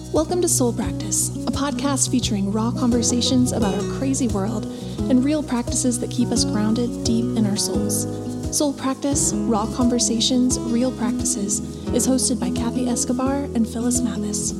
Welcome to Soul Practice, a podcast featuring raw conversations about our crazy world and real practices that keep us grounded deep in our souls. Soul Practice, Raw Conversations, Real Practices is hosted by Kathy Escobar and Phyllis Mathis.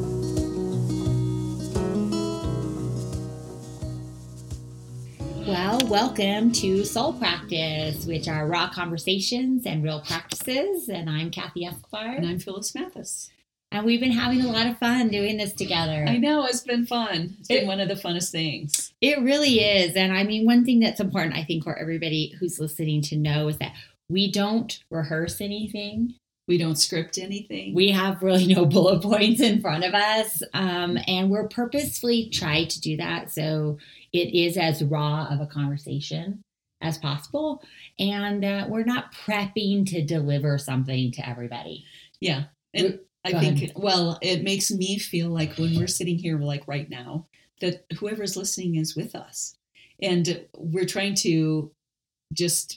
Well, welcome to Soul Practice, which are raw conversations and real practices. And I'm Kathy Escobar. And I'm Phyllis Mathis. And we've been having a lot of fun doing this together. I know, it's been fun. It's been one of the funnest things. It really is. And I mean, one thing that's important, I think, for everybody who's listening to know is that we don't rehearse anything. We don't script anything. We have really no bullet points in front of us. And we're purposefully trying to do that so it is as raw of a conversation as possible. And we're not prepping to deliver something to everybody. Yeah. And I think, well, it makes me feel like when we're sitting here, like right now, that whoever's listening is with us. And we're trying to just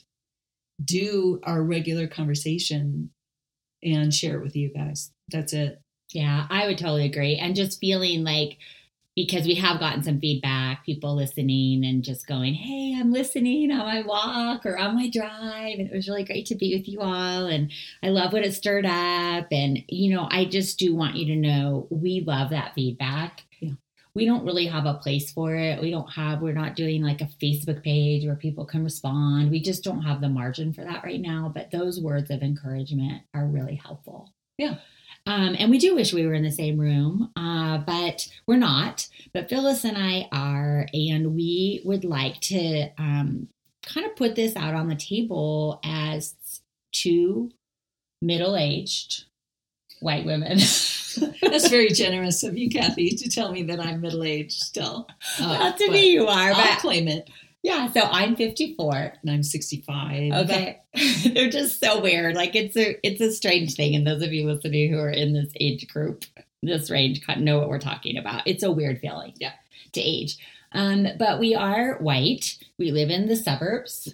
do our regular conversation and share it with you guys. That's it. Yeah, I would totally agree. And just feeling like, because we have gotten some feedback, people listening and just going, hey, I'm listening on my walk or on my drive. And it was really great to be with you all. And I love what it stirred up. And, you know, I just do want you to know we love that feedback. Yeah. We don't really have a place for it. We're not doing like a Facebook page where people can respond. We just don't have the margin for that right now. But those words of encouragement are really helpful. Yeah. And we do wish we were in the same room, but we're not. But Phyllis and I are, and we would like to kind of put this out on the table as two middle-aged white women. That's very generous of you, Kathy, to tell me that I'm middle-aged still. Not to me, you are, but I'll claim it. Yeah, so I'm 54. And I'm 65. Okay. They're just so weird. Like it's a strange thing. And those of you listening who are in this age group, this range, know what we're talking about. It's a weird feeling to age. But we are white. We live in the suburbs.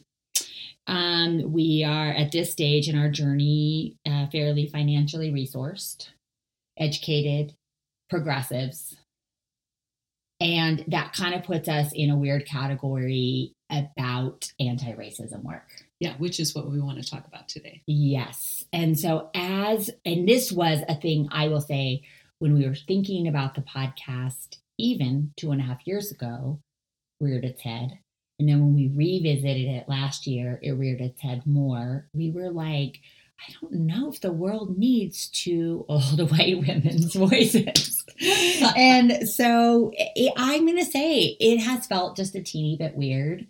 We are at this stage in our journey fairly financially resourced, educated, progressives. And that kind of puts us in a weird category about anti-racism work. Yeah, which is what we want to talk about today. Yes. And so and this was a thing I will say when we were thinking about the podcast, even 2.5 years ago, reared its head. And then when we revisited it last year, it reared its head more. We were like, I don't know if the world needs two old white women's voices. And so I'm going to say it has felt just a teeny bit weird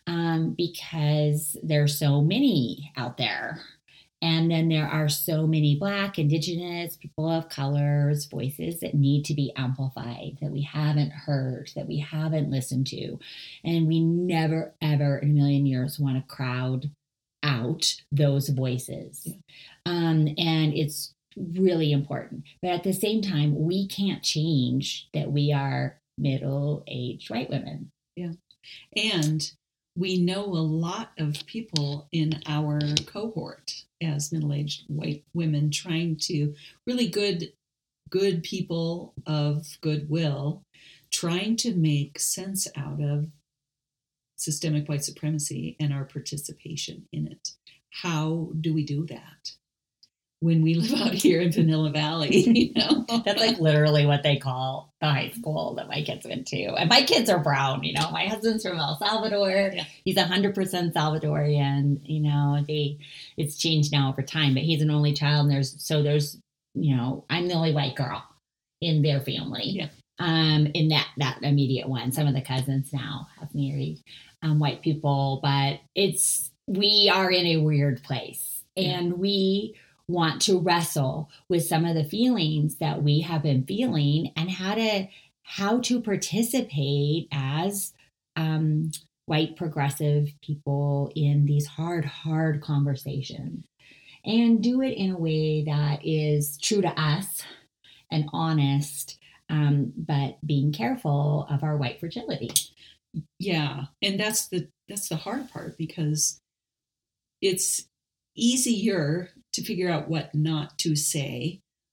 because there's so many out there. And then there are so many Black, Indigenous, people of colors, voices that need to be amplified, that we haven't heard, that we haven't listened to. And we never, ever in a million years want to crowd out those voices. Yeah. And it's really important. But at the same time, we can't change that we are middle-aged white women. Yeah. And we know a lot of people in our cohort as middle-aged white women trying to really good people of goodwill, trying to make sense out of systemic white supremacy and our participation in it. How do we do that when we live out here in Vanilla Valley? You know, that's like literally what they call the high school that my kids went to. And my kids are brown. You know, my husband's from El Salvador. Yeah. He's 100% Salvadorian. You know, it's changed now over time, but he's an only child. And there's you know, I'm the only white girl in their family. Yeah. In that immediate one. Some of the cousins now have married white people, but we are in a weird place, and we want to wrestle with some of the feelings that we have been feeling and how to participate as white progressive people in these hard conversations, and do it in a way that is true to us and honest, but being careful of our white fragility. Yeah. And that's the hard part, because it's easier to figure out what not to say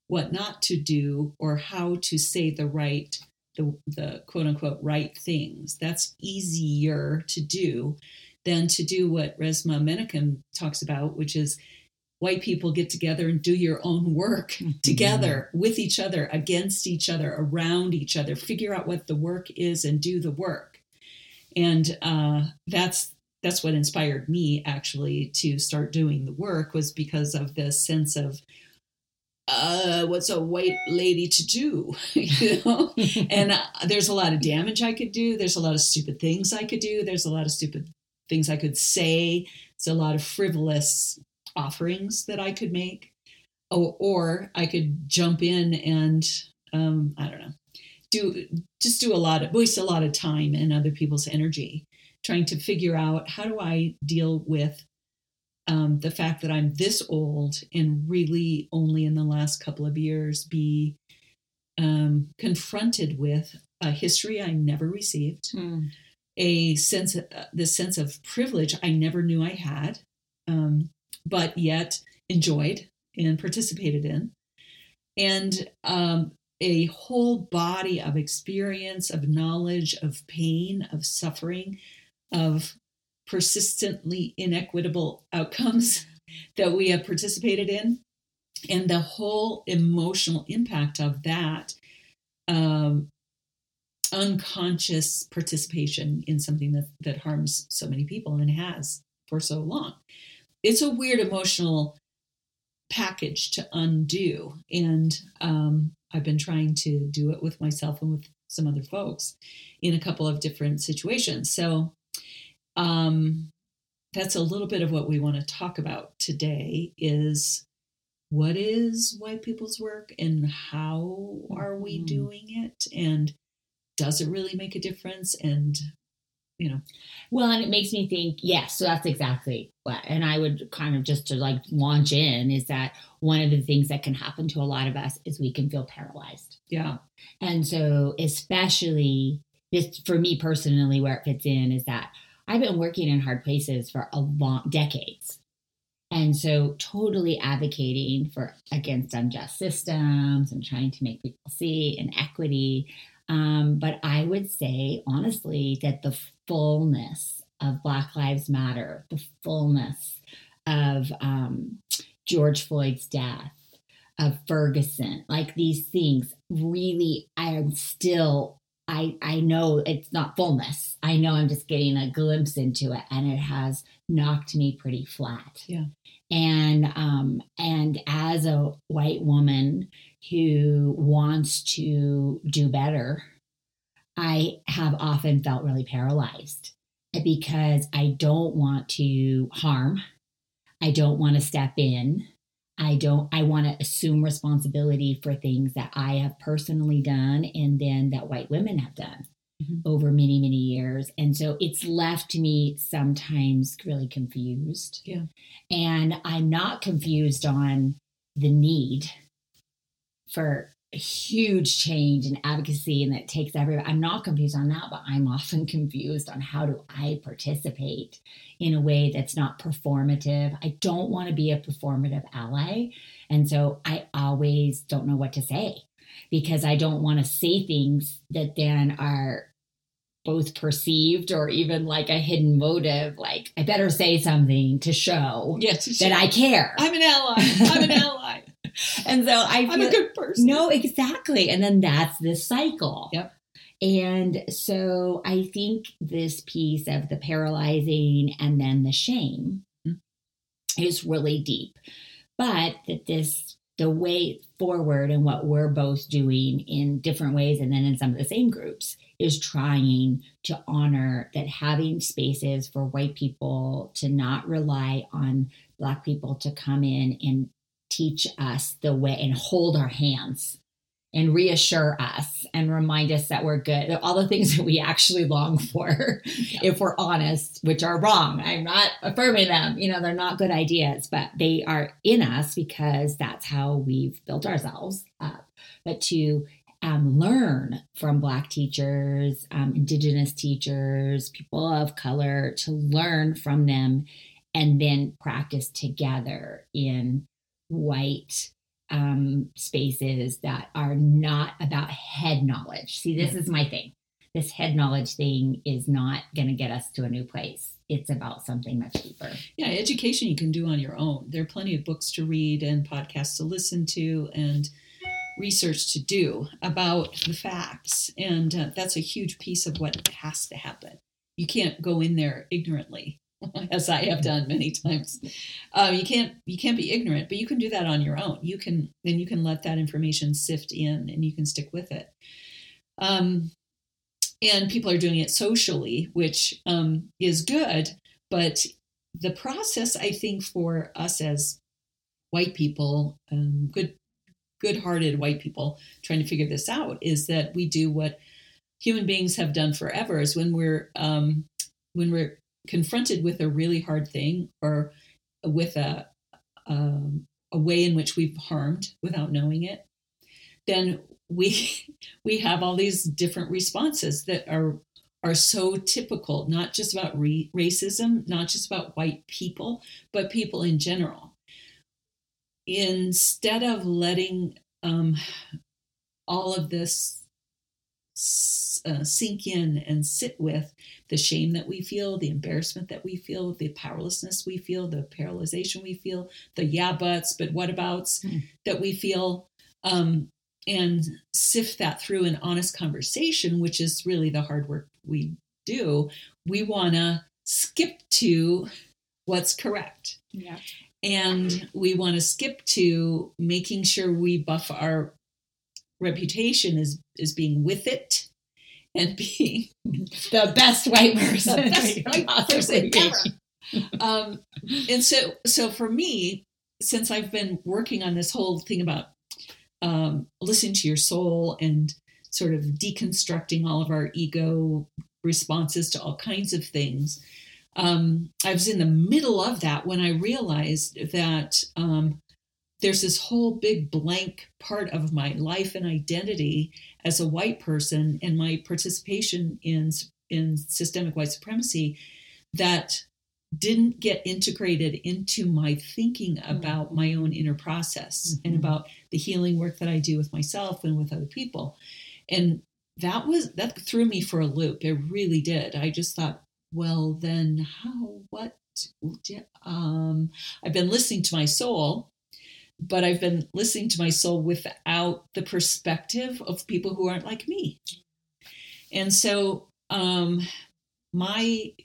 what not to do or how to say the quote unquote right things. That's easier to do than to do what Resmaa Menakem talks about, which is white people get together and do your own work together with each other, against each other, around each other, figure out what the work is and do the work. And that's what inspired me actually to start doing the work, was because of this sense of what's a white lady to do, you know? And there's a lot of damage I could do. There's a lot of stupid things I could do. There's a lot of stupid things I could say. It's a lot of frivolous offerings that I could make, or I could jump in and I don't know, waste a lot of time and other people's energy trying to figure out, how do I deal with the fact that I'm this old and really only in the last couple of years be confronted with a history I never received, this sense of privilege I never knew I had, but yet enjoyed and participated in, and a whole body of experience, of knowledge, of pain, of suffering, of persistently inequitable outcomes that we have participated in, and the whole emotional impact of that unconscious participation in something that harms so many people and has for so long. It's a weird emotional package to undo. And I've been trying to do it with myself and with some other folks in a couple of different situations. So that's a little bit of what we want to talk about today, is what is white people's work and how are we doing it? And does it really make a difference? And well, and it makes me think, yes, so that's exactly what, and I would kind of, just to like launch in, is that one of the things that can happen to a lot of us is we can feel paralyzed. Yeah. And so especially this, for me personally, where it fits in is that I've been working in hard places for decades. And so totally advocating against unjust systems and trying to make people see inequity. But I would say, honestly, that the fullness of Black Lives Matter, the fullness of George Floyd's death, of Ferguson, like these things, really, I know it's not fullness. I know I'm just getting a glimpse into it, and it has knocked me pretty flat. Yeah. And as a white woman who wants to do better, I have often felt really paralyzed because I don't want to harm. I don't want to step in. I want to assume responsibility for things that I have personally done and then that white women have done over many, many years. And so it's left me sometimes really confused. Yeah. And I'm not confused on the need for a huge change and advocacy, and that takes everybody. I'm not confused on that, but I'm often confused on how do I participate in a way that's not performative. I don't want to be a performative ally. And so I always don't know what to say, because I don't want to say things that then are both perceived or even like a hidden motive. Like, I better say something to show that I care. I'm an ally. I'm an ally. And so I'm a good person. No, exactly. And then that's this cycle. Yep. And so I think this piece of the paralyzing and then the shame is really deep. But that the way forward and what we're both doing in different ways, and then in some of the same groups, is trying to honor that having spaces for white people to not rely on Black people to come in and teach us the way and hold our hands and reassure us and remind us that we're good. All the things that we actually long for, if we're honest, which are wrong. I'm not affirming them. They're not good ideas, but they are in us because that's how we've built ourselves up. But to learn from Black teachers, Indigenous teachers, people of color, to learn from them and then practice together in white spaces that are not about head knowledge. See, this is my thing. This head knowledge thing is not going to get us to a new place. It's about something much deeper. Yeah, education you can do on your own. There are plenty of books to read and podcasts to listen to and research to do about the facts. And that's a huge piece of what has to happen. You can't go in there ignorantly, as I have done many times. You can't be ignorant, but you can do that on your own. You can let that information sift in, and you can stick with it. And people are doing it socially, which is good. But the process, I think, for us as white people, good-hearted white people trying to figure this out, is that we do what human beings have done forever. Is when we're confronted with a really hard thing, or with a way in which we've harmed without knowing it, then we have all these different responses that are so typical, not just about racism, not just about white people, but people in general. Instead of letting all of this sink in and sit with the shame that we feel, the embarrassment that we feel, the powerlessness we feel, the paralyzation we feel, the yeah buts, but what abouts that we feel, and sift that through an honest conversation, which is really the hard work we do. We want to skip to what's correct. Yeah. And we want to skip to making sure we buff our reputation as being with it and being the best white person. The best white person ever. And so for me, since I've been working on this whole thing about listening to your soul and sort of deconstructing all of our ego responses to all kinds of things, I was in the middle of that when I realized that there's this whole big blank part of my life and identity as a white person, and my participation in systemic white supremacy that didn't get integrated into my thinking about my own inner process and about the healing work that I do with myself and with other people. And that threw me for a loop. It really did. I just thought, well, then what? I've been listening to my soul, but I've been listening to my soul without the perspective of people who aren't like me. And so my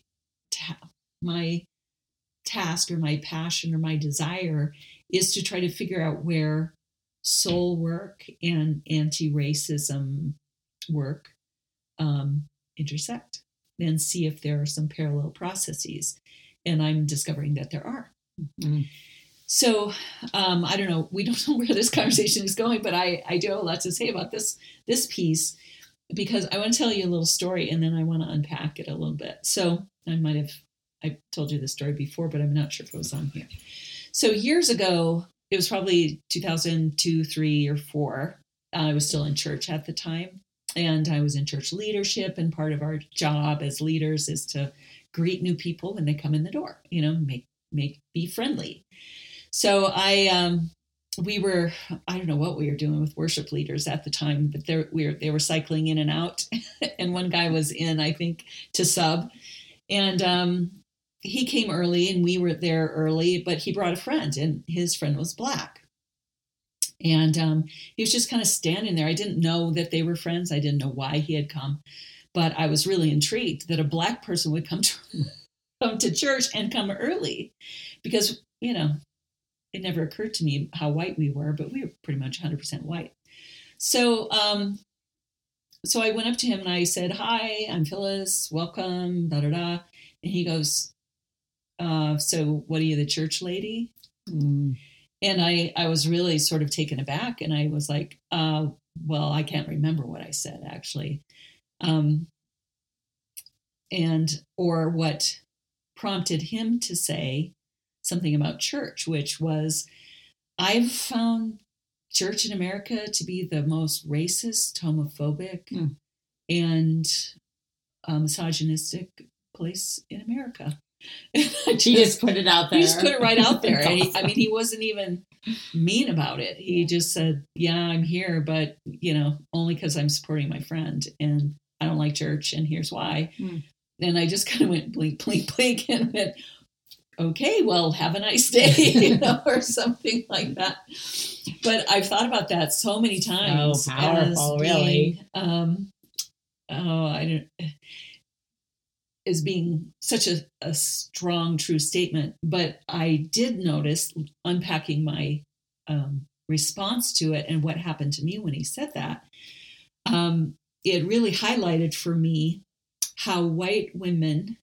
task or my passion or my desire is to try to figure out where soul work and anti-racism work intersect, and see if there are some parallel processes. And I'm discovering that there are. Mm-hmm. So I don't know. We don't know where this conversation is going, but I do have a lot to say about this piece, because I want to tell you a little story, and then I want to unpack it a little bit. So I told you this story before, but I'm not sure if it was on here. So years ago, it was probably 2002, 3, or 4. I was still in church at the time, and I was in church leadership. And part of our job as leaders is to greet new people when they come in the door. Be friendly. So we were, I don't know what we were doing with worship leaders at the time, but they were cycling in and out, and one guy was in, I think, to sub, and he came early, and we were there early, but he brought a friend, and his friend was Black. And he was just kind of standing there. I didn't know that they were friends. I didn't know why he had come, but I was really intrigued that a Black person would come to church and come early, because, it never occurred to me how white we were, but we were pretty much 100% white. So I went up to him and I said, "Hi, I'm Phyllis. Welcome, da-da-da." And he goes, "So what are you, the church lady?" Mm. And I was really sort of taken aback, and I was like, well, I can't remember what I said, actually. Or what prompted him to say something about church, which was, "I've found church in America to be the most racist, homophobic, and misogynistic place in America." He just put it out there. He just put it right out there. That's awesome. I mean, he wasn't even mean about it. He just said, yeah, I'm here, but, only because I'm supporting my friend and I don't like church and here's why. And I just kind of went blink, blink, blink and went, okay, well, have a nice day, or something like that. But I've thought about that so many times. So powerful, really. As being such a strong, true statement. But I did notice, unpacking my response to it and what happened to me when he said that, it really highlighted for me how white women,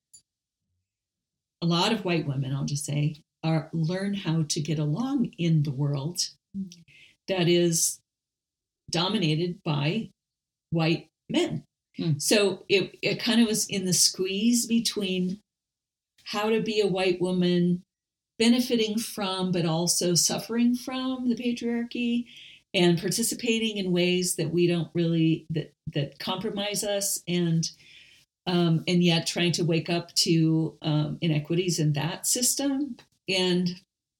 a lot of white women, I'll just say, learn how to get along in the world that is dominated by white men. So it kind of was in the squeeze between how to be a white woman benefiting from, but also suffering from the patriarchy and participating in ways that we don't really, that compromise us, and yet trying to wake up to inequities in that system. And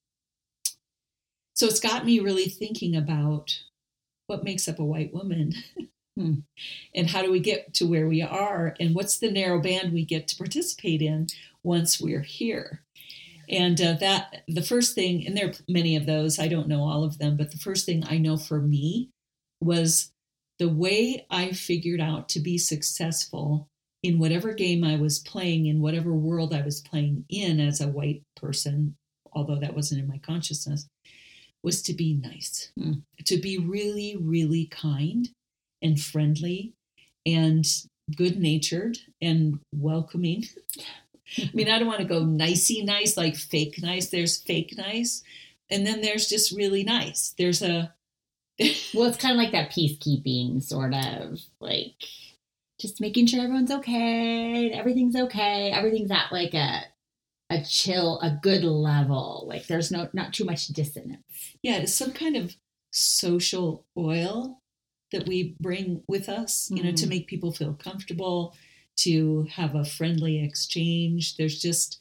so it's got me really thinking about what makes up a white woman and how do we get to where we are, and what's the narrow band we get to participate in once we're here. And that the first thing, and there are many of those, I don't know all of them, but the first thing I know for me was the way I figured out to be successful in whatever game I was playing, in whatever world I was playing in as a white person, although that wasn't in my consciousness, was to be nice, to be really, really kind and friendly and good-natured and welcoming. I mean, I don't want to go nicey nice, like fake nice. There's fake nice. And then there's just really nice. There's a... Well, it's kind of like that peacekeeping sort of, like, just making sure everyone's okay, everything's okay, everything's at like a chill, a good level. Like there's not too much dissonance. Yeah, it's some kind of social oil that we bring with us, to make people feel comfortable, to have a friendly exchange. There's just,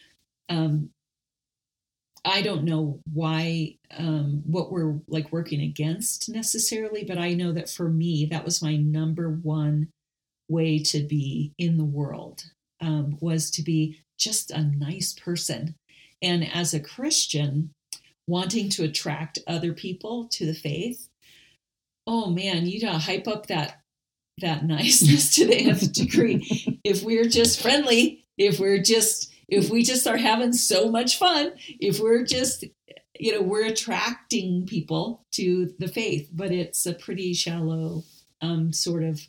I don't know why, what we're like working against necessarily, but I know that for me, that was my number one way to be in the world, was to be just a nice person. And as a Christian, wanting to attract other people to the faith, oh man, you gotta hype up that niceness to the nth degree. If we're just friendly, if we just are having so much fun, if we're just, we're attracting people to the faith, but it's a pretty shallow sort of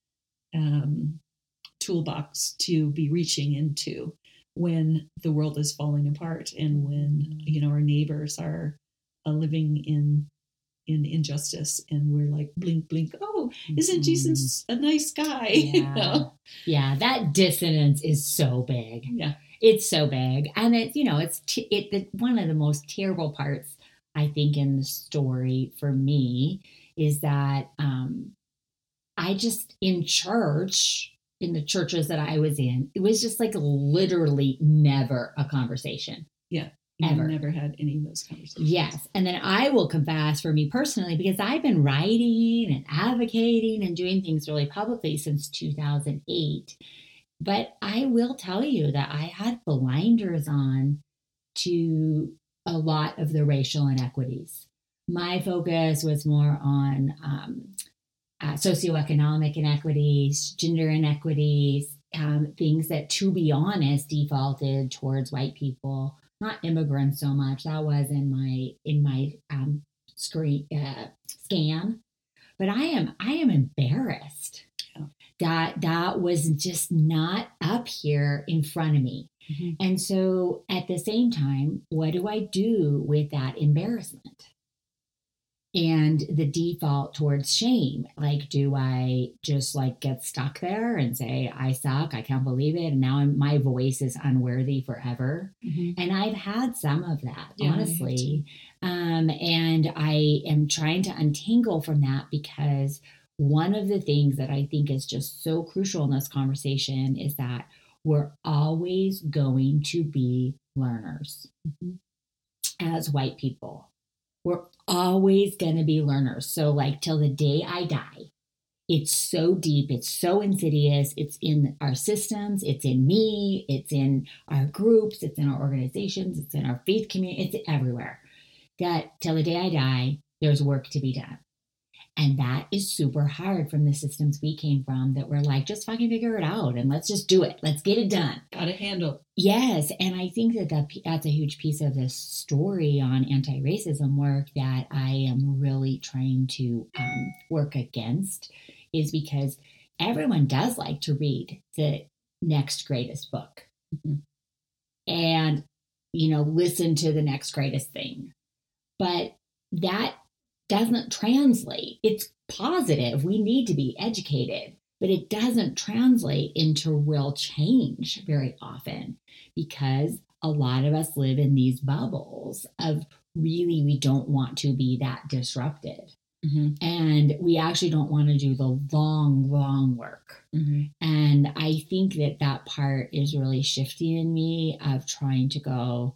toolbox to be reaching into when the world is falling apart and when, our neighbors are living in injustice, and we're like, blink, blink. Oh, isn't Jesus a nice guy? Yeah. Yeah. That dissonance is so big. Yeah. It's so big. And it's one of the most terrible parts, I think, in the story for me is that, I just, in the churches that I was in, it was just like literally never a conversation. Yeah. Ever. Never had any of those conversations. Yes. And then I will confess for me personally, because I've been writing and advocating and doing things really publicly since 2008. But I will tell you that I had blinders on to a lot of the racial inequities. My focus was more on socioeconomic inequities, gender inequities, things that, to be honest, defaulted towards white people. Not immigrants so much. That was in my scan, but I am embarrassed that was just not up here in front of me. Mm-hmm. And so at the same time, what do I do with that embarrassment and the default towards shame? Like, do I just like get stuck there and say, I suck, I can't believe it, and now my voice is unworthy forever? Mm-hmm. And I've had some of that, honestly. And I am trying to untangle from that, because one of the things that I think is just so crucial in this conversation is that we're always going to be learners. As white people, we're always going to be learners. So like till the day I die, it's so deep, it's so insidious, it's in our systems, it's in me, it's in our groups, it's in our organizations, it's in our faith community, it's everywhere. That till the day I die, there's work to be done. And that is super hard from the systems we came from, that we're like, just fucking figure it out and let's just do it. Let's get it done. Got to handle. Yes. And I think that's a huge piece of this story on anti-racism work that I am really trying to work against, is because everyone does like to read the next greatest book and, listen to the next greatest thing. But that doesn't translate. It's positive. We need to be educated, but it doesn't translate into real change very often, because a lot of us live in these bubbles of really, we don't want to be that disrupted. And we actually don't want to do the long work. And I think that part is really shifting in me, of trying to go,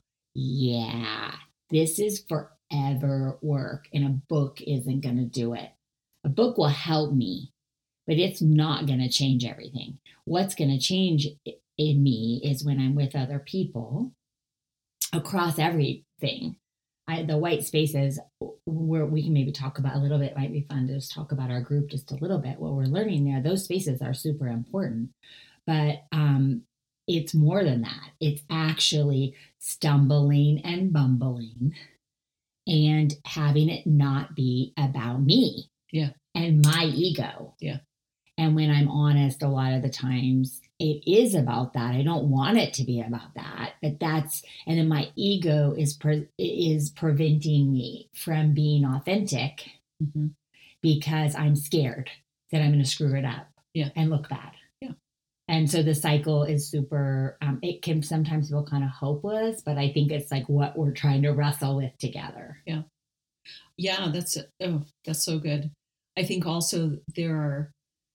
yeah, this is forever work, and a book isn't going to do it. A book will help me, but it's not going to change everything. What's going to change in me is when I'm with other people across everything. The white spaces, where we can maybe talk about a little bit, might be fun to just talk about our group just a little bit, what we're learning there. Those spaces are super important, but it's more than that. It's actually stumbling and bumbling and having it not be about me and my ego. And when I'm honest, a lot of the times it is about that. I don't want it to be about that, but and then my ego is preventing me from being authentic because I'm scared that I'm going to screw it up and look bad. And so the cycle is super, it can sometimes feel kind of hopeless, but I think it's like what we're trying to wrestle with together. Yeah, that's so good. I think also there are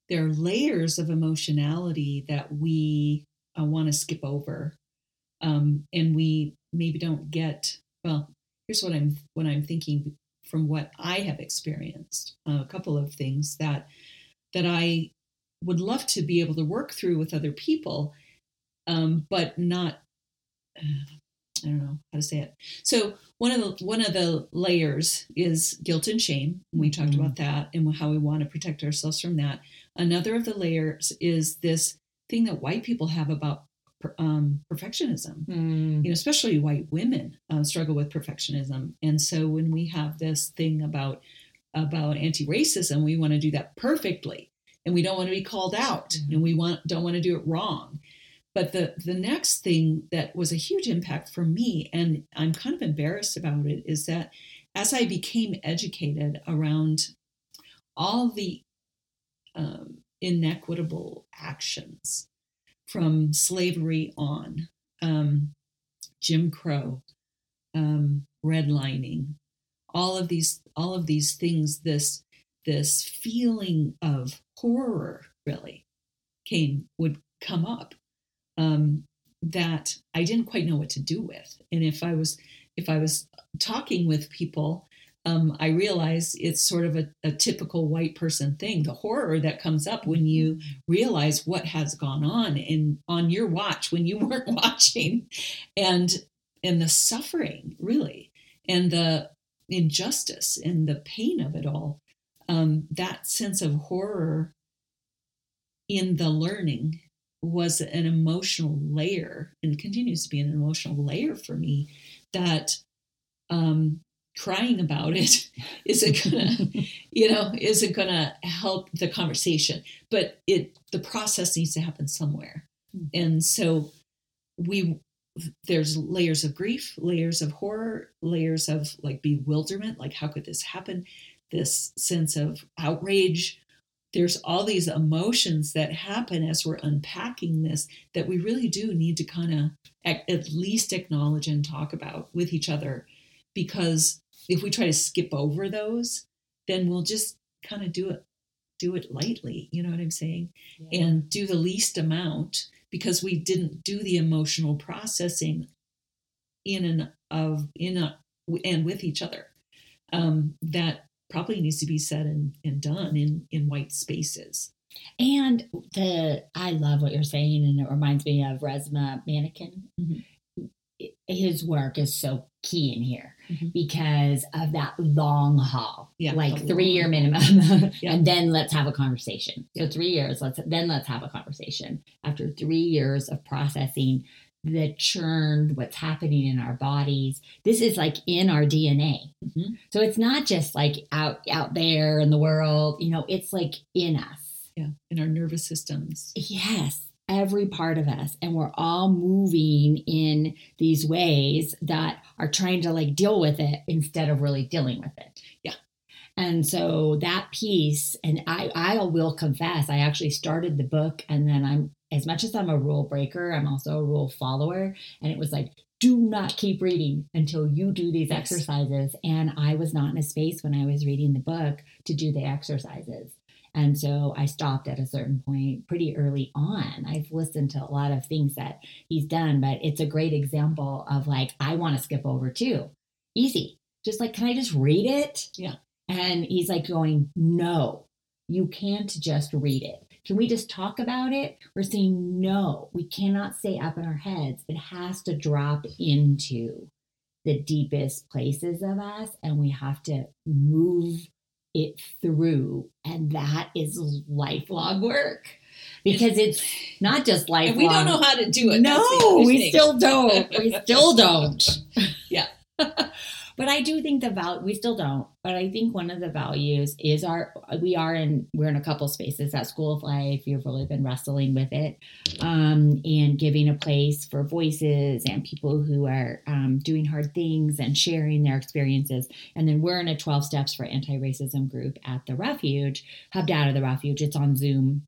layers of emotionality that we want to skip over, and we maybe don't get. Well, here's what I'm thinking from what I have experienced. A couple of things that I would love to be able to work through with other people, but not. I don't know how to say it. So one of the layers is guilt and shame. We talked about that and how we want to protect ourselves from that. Another of the layers is this thing that white people have about perfectionism. Especially white women struggle with perfectionism. And so when we have this thing about anti-racism, we want to do that perfectly, and we don't want to be called out, and we don't want to do it wrong. But the next thing that was a huge impact for me, and I'm kind of embarrassed about it, is that as I became educated around all the inequitable actions from slavery on, Jim Crow, redlining, all of these things, this feeling of horror really would come up. That I didn't quite know what to do with. And if I was talking with people, I realized it's sort of a typical white person thing, the horror that comes up when you realize what has gone on your watch when you weren't watching, and the suffering really, and the injustice and the pain of it all. That sense of horror in the learning was an emotional layer, and continues to be an emotional layer for me, that crying about it isn't gonna help the conversation, but the process needs to happen somewhere. And so there's layers of grief, layers of horror, layers of like bewilderment, like how could this happen, this sense of outrage. There's all these emotions that happen as we're unpacking this, that we really do need to kind of at least acknowledge and talk about with each other. Because if we try to skip over those, then we'll just kind of do it do it lightly. You know what I'm saying? Yeah. And do the least amount, because we didn't do the emotional processing and with each other. That probably needs to be said and done in white spaces. And I love what you're saying, and it reminds me of Resmaa Menakem. Mm-hmm. His work is so key in here Mm-hmm. because of that long haul, Yeah, like the 3-year long minimum, Yeah. and then let's have a conversation. Yeah. So 3 years, let's have a conversation. After 3 years of processing the churn, what's happening in our bodies, this is like in our DNA. Mm-hmm. So it's not just like out there in the world, it's like in us. Yeah, in our nervous systems. Yes, every part of us. And we're all moving in these ways that are trying to like deal with it instead of really dealing with it. Yeah. And so that piece, and I will confess, I actually started the book, and then as much as I'm a rule breaker, I'm also a rule follower. And it was like, do not keep reading until you do these Yes. exercises. And I was not in a space when I was reading the book to do the exercises. And so I stopped at a certain point pretty early on. I've listened to a lot of things that he's done, but it's a great example of like, I want to skip over too. Easy. Just like, can I just read it? Yeah. And he's like going, no, you can't just read it. Can we just talk about it? We're saying, no, we cannot stay up in our heads. It has to drop into the deepest places of us, and we have to move it through. And that is lifelong work, because it's not just lifelong. And we don't know how to do it. No, we still don't. We still don't. Yeah. But I do think we still don't. But I think one of the values is we're in a couple spaces at School of Life. You've really been wrestling with it, and giving a place for voices and people who are doing hard things and sharing their experiences. And then we're in a 12 Steps for Anti-Racism group at the Refuge, hubbed out of the Refuge. It's on Zoom.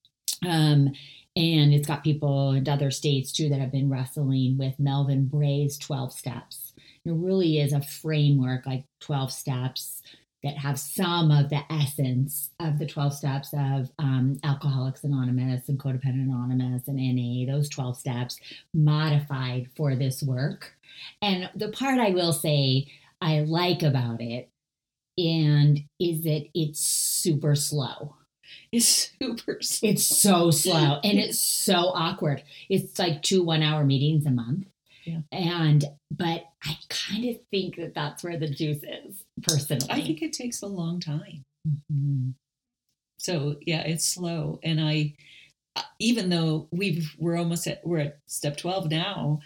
And it's got people in other states too that have been wrestling with Melvin Bray's 12 Steps. It really is a framework, like 12 steps that have some of the essence of the 12 steps of Alcoholics Anonymous and Codependent Anonymous and NA, those 12 steps modified for this work. And the part I will say I like about it is that it's super slow. It's super slow. It's so slow and it's so awkward. It's like 2 1-hour meetings a month. Yeah. But I kind of think that that's where the juice is, personally. I think it takes a long time. Mm-hmm. So yeah, it's slow. And even though we're at step 12 now,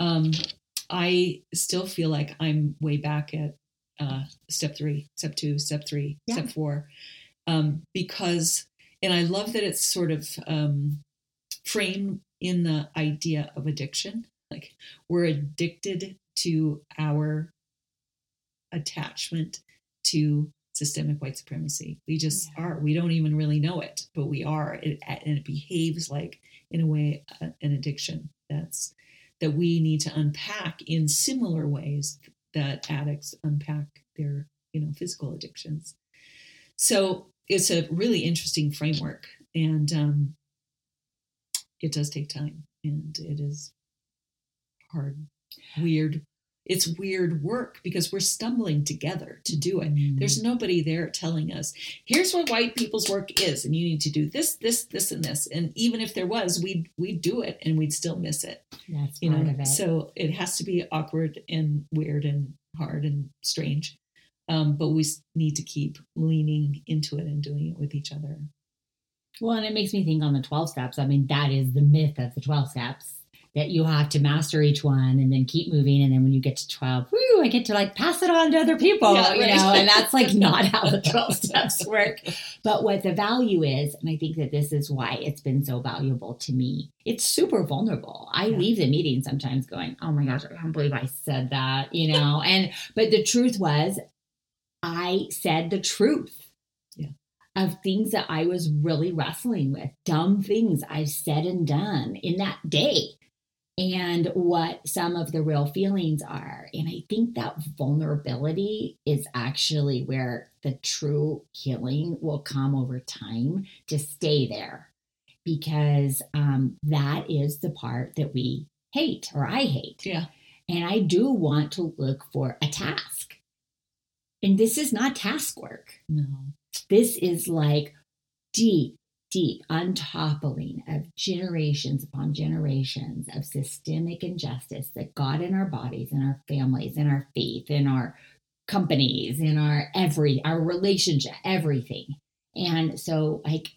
I still feel like I'm way back at step 3, step 2, step 3, Yeah. step 4, because, and I love that it's sort of framed in the idea of addiction. Like, we're addicted to our attachment to systemic white supremacy. We just are. We don't even really know it, but we are. And it behaves like, in a way, an addiction that we need to unpack in similar ways that addicts unpack their, physical addictions. So it's a really interesting framework, and it does take time, and it is hard, weird. It's weird work because we're stumbling together to do it. Mm. There's nobody there telling us, here's what white people's work is, and you need to do this, this, this, and this. And even if there was, we'd do it, and we'd still miss it. That's part of it. So it has to be awkward and weird and hard and strange. But we need to keep leaning into it and doing it with each other. Well, and it makes me think on the 12 steps. I mean, that is the myth of the 12 steps, that you have to master each one and then keep moving. And then when you get to 12, I get to like pass it on to other people, Yeah, right. and that's like not how the 12 steps work. But what the value is, and I think that this is why it's been so valuable to me, it's super vulnerable. I leave the meeting sometimes going, oh my gosh, I can't believe I said that, but the truth was, I said the truth. Of things that I was really wrestling with, dumb things I've said and done in that day. and what some of the real feelings are. And I think that vulnerability is actually where the true healing will come over time, to stay there, because that is the part that we hate, or I hate. Yeah. And I do want to look for a task. And this is not task work. No. This is like deep untoppling of generations upon generations of systemic injustice that got in our bodies, in our families, in our faith, in our companies, in our relationship, everything. And so, like,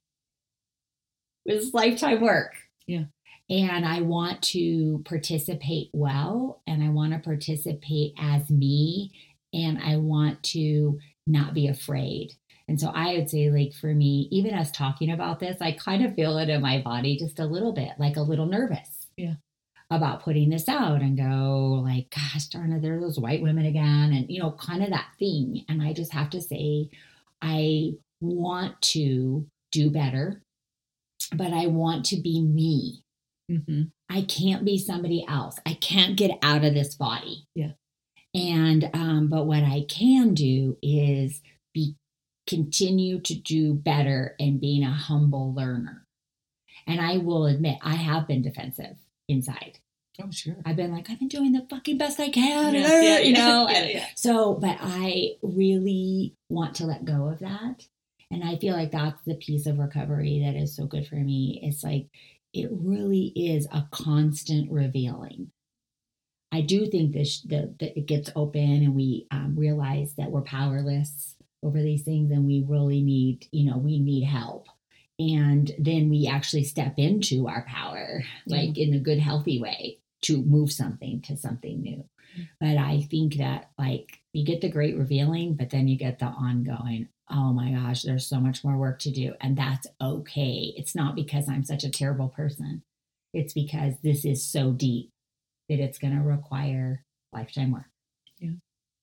it's lifetime work. Yeah. And I want to participate well, and I want to participate as me, and I want to not be afraid. And so I would say, like, for me, even us talking about this, I kind of feel it in my body just a little bit, like a little nervous about putting this out, and go like, gosh darn it, there are those white women again. And, kind of that thing. And I just have to say, I want to do better, but I want to be me. Mm-hmm. I can't be somebody else. I can't get out of this body. Yeah. And, but what I can do is continue to do better and being a humble learner. And I will admit, I have been defensive inside. Oh, sure. I've been doing the fucking best I can. Yeah. So, but I really want to let go of that. And I feel like that's the piece of recovery that is so good for me. It's like, it really is a constant revealing. I do think that it gets open, and we realize that we're powerless over these things, and we really need, we need help. And then we actually step into our power, like in a good, healthy way, to move something to something new. But I think that, like, you get the great revealing, but then you get the ongoing, oh my gosh, there's so much more work to do. And that's okay. It's not because I'm such a terrible person. It's because this is so deep that it's going to require lifetime work. Yeah.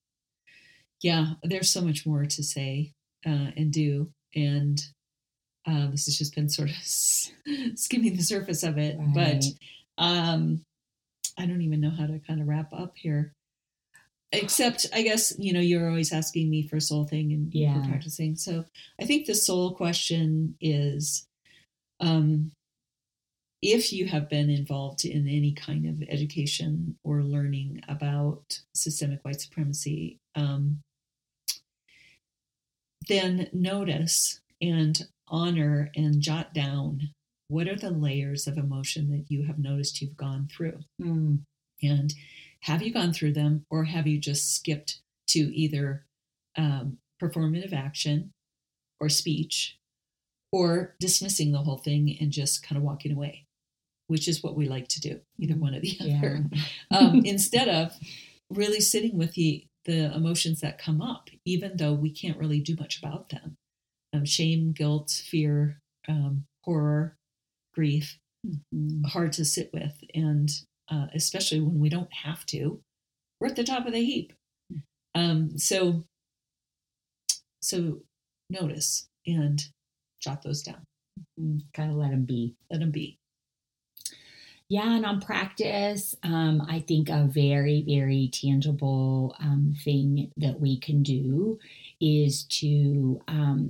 Yeah. There's so much more to say and do. And this has just been sort of skimming the surface of it. Right. But I don't even know how to kind of wrap up here. Except, I guess, you're always asking me for a soul thing and for practicing. So I think the soul question is, if you have been involved in any kind of education or learning about systemic white supremacy, then notice and honor and jot down, what are the layers of emotion that you have noticed you've gone through? And have you gone through them, or have you just skipped to either performative action or speech, or dismissing the whole thing and just kind of walking away, which is what we like to do, either one or the other, instead of really sitting with the emotions that come up, even though we can't really do much about them. Shame, guilt, fear, horror, grief, hard to sit with. And especially when we don't have to, we're at the top of the heap. So notice and jot those down. Kind of let them be. Let them be. Yeah, and on practice, I think a very, very tangible thing that we can do is to,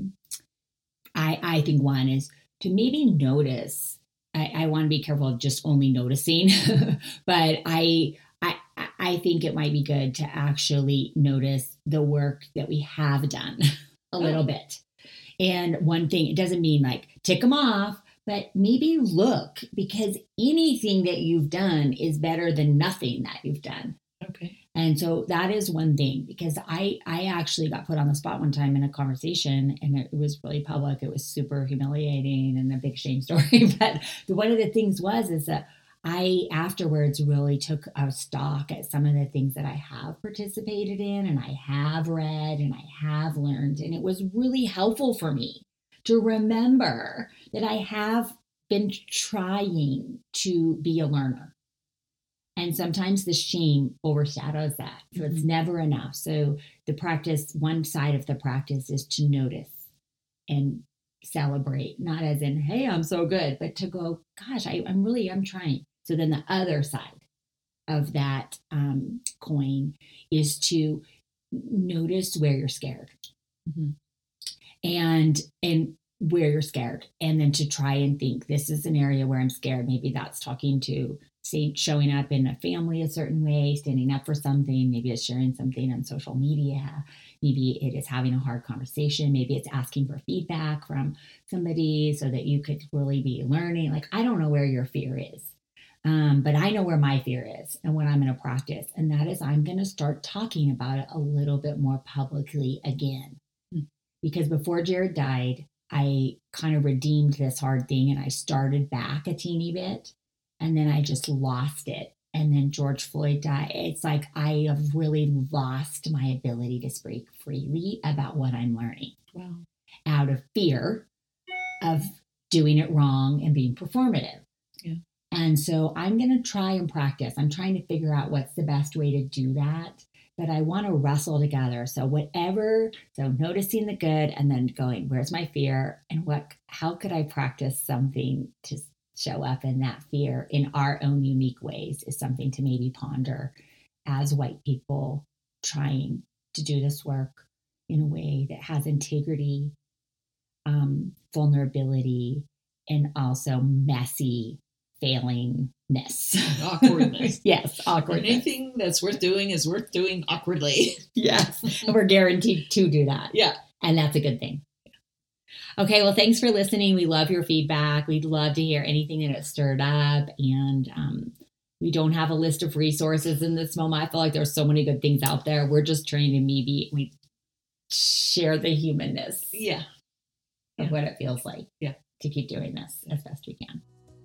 I think one is to maybe notice. I want to be careful of just only noticing, but I think it might be good to actually notice the work that we have done a little bit. And one thing, it doesn't mean like tick them off, but maybe look, because anything that you've done is better than nothing that you've done. Okay. And so that is one thing, because I actually got put on the spot one time in a conversation, and it was really public. It was super humiliating and a big shame story. But one of the things is that I afterwards really took a stock at some of the things that I have participated in, and I have read, and I have learned. And it was really helpful for me to remember that I have been trying to be a learner. And sometimes the shame overshadows that. So it's never enough. So the practice, one side of the practice is to notice and celebrate, not as in, hey, I'm so good, but to go, gosh, I'm trying. So then the other side of that coin is to notice where you're scared. Mm-hmm. And where you're scared, and then to try and think, this is an area where I'm scared. Maybe that's showing up in a family a certain way, standing up for something. Maybe it's sharing something on social media. Maybe it is having a hard conversation. Maybe it's asking for feedback from somebody so that you could really be learning. Like, I don't know where your fear is, but I know where my fear is and what I'm going to practice. And that is, I'm going to start talking about it a little bit more publicly again. Because before Jared died, I kind of redeemed this hard thing and I started back a teeny bit, and then I just lost it. And then George Floyd died. It's like I have really lost my ability to speak freely about what I'm learning. Wow. Out of fear of doing it wrong and being performative. Yeah. And so I'm going to try and practice. I'm trying to figure out what's the best way to do that. But I want to wrestle together. So noticing the good and then going, where's my fear, and how could I practice something to show up in that fear in our own unique ways is something to maybe ponder as white people trying to do this work in a way that has integrity, vulnerability, and also messy failingness. Awkwardness. Yes, awkwardness. Anything that's worth doing is worth doing awkwardly. Yes. And we're guaranteed to do that. Yeah. And that's a good thing. Okay, well, thanks for listening. We love your feedback. We'd love to hear anything that has stirred up. And we don't have a list of resources in this moment. I feel like there's so many good things out there. We're just trying to we share the humanness of what it feels like to keep doing this as best we can.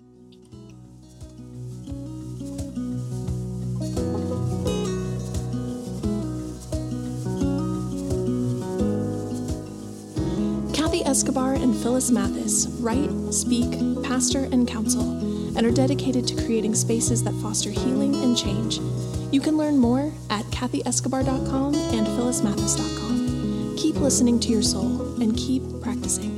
Kathy Escobar and Phyllis Mathis write, speak, pastor, and counsel, and are dedicated to creating spaces that foster healing and change. You can learn more at kathyescobar.com and phyllismathis.com. Keep listening to your soul and keep practicing.